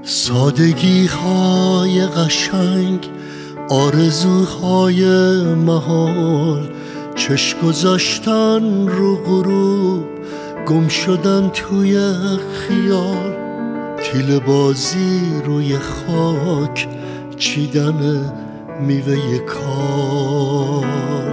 سادگی های قشنگ، آرزوهای محال، چشم گذاشتن رو غروب، گم شدن توی خیال، تیل بازی روی خاک، چیدن میوه کال.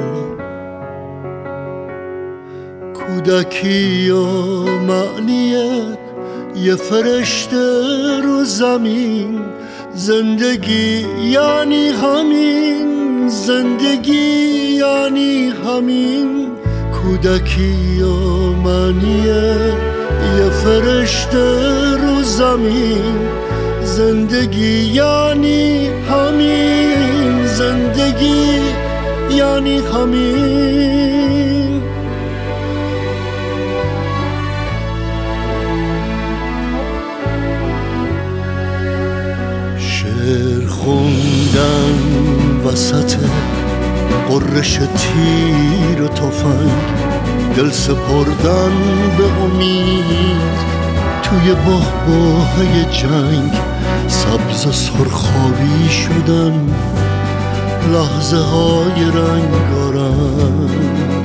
کودکی و معنیه یه فرشته رو زمین، زندگی یعنی همین، زندگی یعنی همین. کودکی و معنیه یه فرشته رو زمین، زندگی یعنی همین، زندگی یعنی همین. شعر خوندن وسط قررش تیر و تفنگ، دل سپردن به امید توی بحبوحه جنگ، سبز و سرخابی شدن لحظه های رنگارنگ.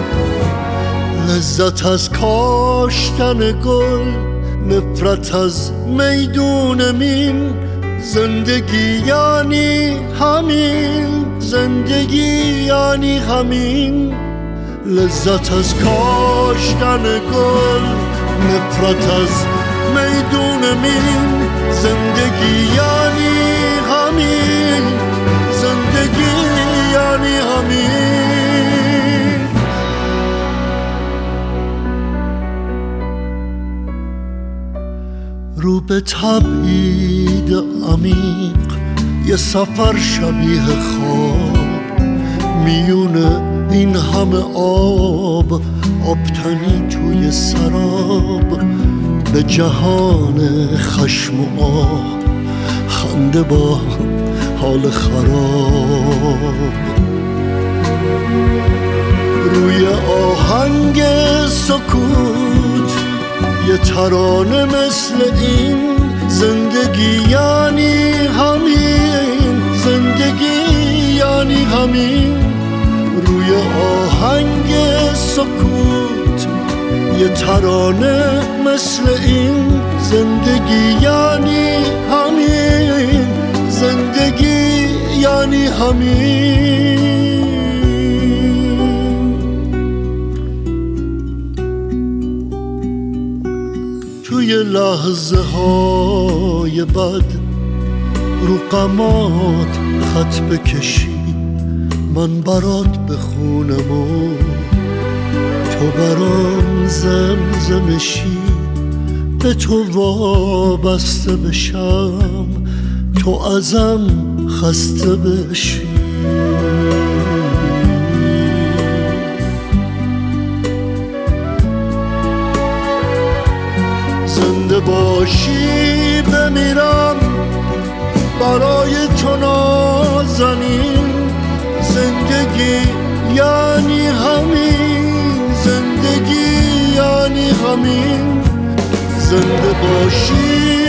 لذت از کاشتن گل، نفرت از میدون مین، زندگی یعنی همین، زندگی یعنی همین. لذت از کاشتن گل، نفرت از میدون مین، زندگی یعنی همین، زندگی یعنی همین. رو به تبعید عمیق، یه سفر شبیه خواب، میونه این همه آب، آبتنی توی سراب، به جهان خشم و آه، خنده با حال خراب. روی آهنگ سکوت یه ترانه مثل این، زندگی یعنی همین، زندگی یعنی همین. روی آهنگ سکوت یه ترانه مثل این، زندگی یعنی همین، زندگی یعنی همین. توی لحظه های بد رو قمات خط بکشی، من برات بخونم و تو برام زمزمشی، به تو وابسته بشم، تو ازم خسته بشی. زنده باشی بمیرم برای تو نازنین، زندگی یعنی همین، زندگی یعنی همین. زنده باشی